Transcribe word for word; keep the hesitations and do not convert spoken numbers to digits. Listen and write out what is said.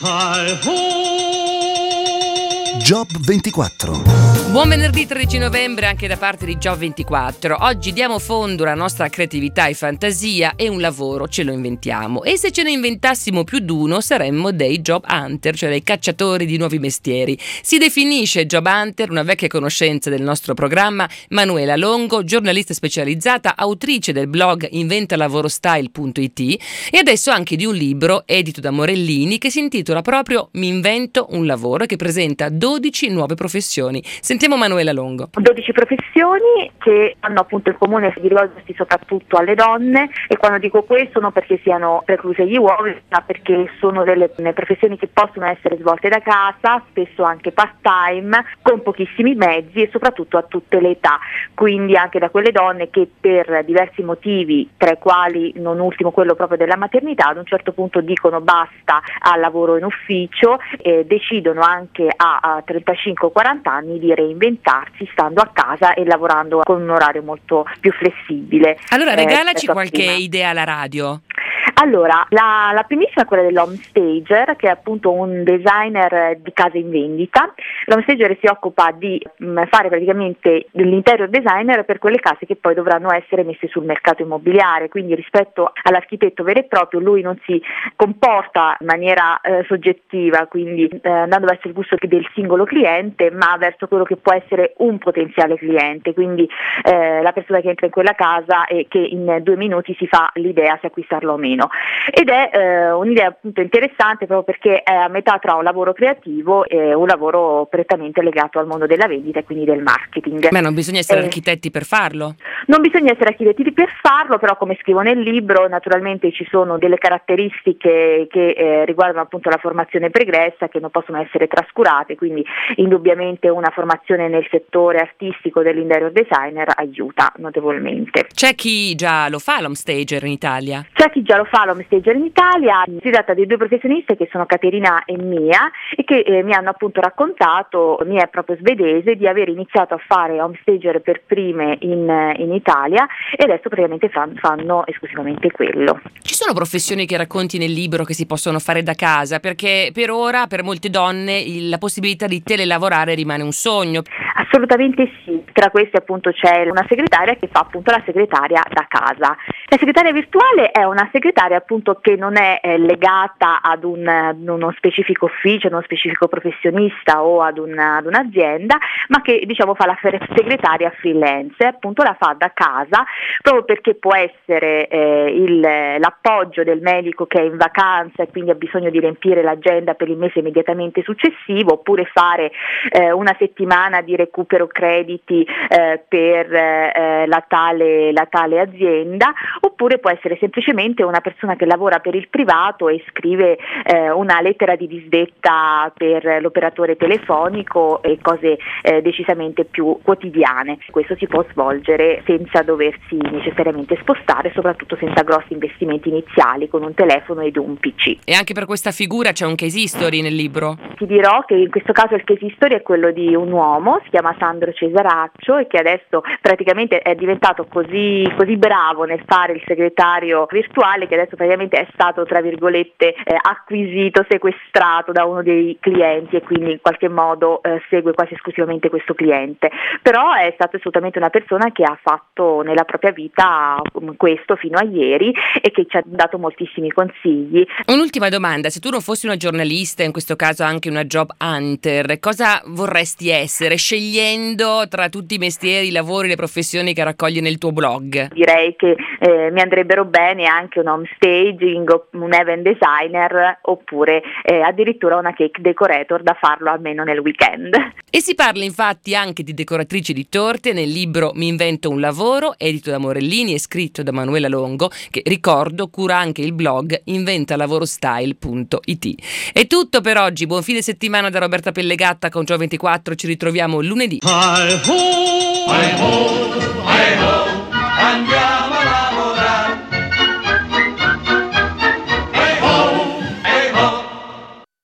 Job ventiquattro. Buon venerdì tredici novembre anche da parte di Job ventiquattro. Oggi diamo fondo alla nostra creatività e fantasia e un lavoro ce lo inventiamo. E se ce ne inventassimo più d'uno saremmo dei job hunter, cioè dei cacciatori di nuovi mestieri. Si definisce job hunter una vecchia conoscenza del nostro programma Manuela Longo, giornalista specializzata, autrice del blog inventalavorostyle punto it e adesso anche di un libro edito da Morellini che si intitola proprio Mi invento un lavoro e che presenta dodici nuove professioni. Sentiamo Manuela Longo. dodici professioni che hanno appunto in comune di rivolgersi soprattutto alle donne, e quando dico questo non perché siano precluse agli uomini, ma perché sono delle professioni che possono essere svolte da casa, spesso anche part time, con pochissimi mezzi e soprattutto a tutte le età, quindi anche da quelle donne che per diversi motivi, tra i quali non ultimo quello proprio della maternità, ad un certo punto dicono basta al lavoro in ufficio e decidono anche a, a trentacinque o quaranta anni di reinventarsi stando a casa e lavorando con un orario molto più flessibile. Allora regalaci eh, qualche prima. idea alla radio. Allora, la, la primissima è quella dell'home stager, che è appunto un designer di case in vendita. L'home stager si occupa di mh, fare praticamente l'interior designer per quelle case che poi dovranno essere messe sul mercato immobiliare, quindi rispetto all'architetto vero e proprio lui non si comporta in maniera eh, soggettiva, quindi eh, andando verso il gusto del singolo cliente, ma verso quello che può essere un potenziale cliente, quindi eh, la persona che entra in quella casa e che in due minuti si fa l'idea se acquistarlo o meno. Ed è eh, un'idea appunto interessante proprio perché è a metà tra un lavoro creativo e un lavoro prettamente legato al mondo della vendita e quindi del marketing. Ma non bisogna essere eh, architetti per farlo? Non bisogna essere architetti per farlo, però come scrivo nel libro naturalmente ci sono delle caratteristiche che eh, riguardano appunto la formazione pregressa che non possono essere trascurate, quindi indubbiamente una formazione nel settore artistico dell'interior designer aiuta notevolmente. C'è chi già lo fa l'home stager in Italia? C'è chi già lo fa l'home stager in Italia, si tratta di due professioniste che sono Caterina e Mia e che eh, mi hanno appunto raccontato, Mia è proprio svedese, di aver iniziato a fare home stager per prime in, in Italia e adesso praticamente fan, fanno esclusivamente quello. Ci sono professioni che racconti nel libro che si possono fare da casa? Perché per ora per molte donne il, la possibilità di telelavorare rimane un sogno. Assolutamente sì, tra queste appunto c'è una segretaria che fa appunto la segretaria da casa. La segretaria virtuale è una segretaria appunto che non è eh, legata ad, un, ad uno specifico ufficio, ad uno specifico professionista o ad, una, ad un'azienda, ma che diciamo fa la segretaria freelance, appunto la fa da casa proprio perché può essere eh, il, l'appoggio del medico che è in vacanza e quindi ha bisogno di riempire l'agenda per il mese immediatamente successivo, oppure fare eh, una settimana di recupero crediti eh, per eh, la, tale, la tale azienda, oppure può essere semplicemente una persona che lavora per il privato e scrive eh, una lettera di disdetta per l'operatore telefonico e cose eh, decisamente più quotidiane. Questo si può svolgere senza doversi necessariamente spostare, soprattutto senza grossi investimenti iniziali, con un telefono ed un P C. E anche per questa figura c'è un case history nel libro? Ti dirò che in questo caso il case history è quello di un uomo, si chiama Sandro Cesaraccio e che adesso praticamente è diventato così, così bravo nel fare il segretario virtuale che adesso praticamente è stato tra virgolette eh, acquisito, sequestrato da uno dei clienti e quindi in qualche modo eh, segue quasi esclusivamente questo cliente, però è stato assolutamente una persona che ha fatto nella propria vita questo fino a ieri e che ci ha dato moltissimi consigli. Un'ultima domanda, se tu non fossi una giornalista, in questo caso anche una job hunter, cosa vorresti essere scegliendo tra tutti i mestieri, i lavori, le professioni che raccogli nel tuo blog? Direi che eh, mi andrebbero bene anche un home staging, un event designer oppure eh, addirittura una cake decorator da farlo almeno nel weekend. E si parla infatti anche di decoratrici di torte nel libro Mi invento un lavoro, edito da Morellini e scritto da Manuela Longo, che ricordo cura anche il blog inventalavorostyle punto it. È tutto per oggi, buon fine settimana da Roberta Pellegatta con Job ventiquattro, ci ritroviamo lunedì. Hi ho, hi ho, hi ho, andiamo.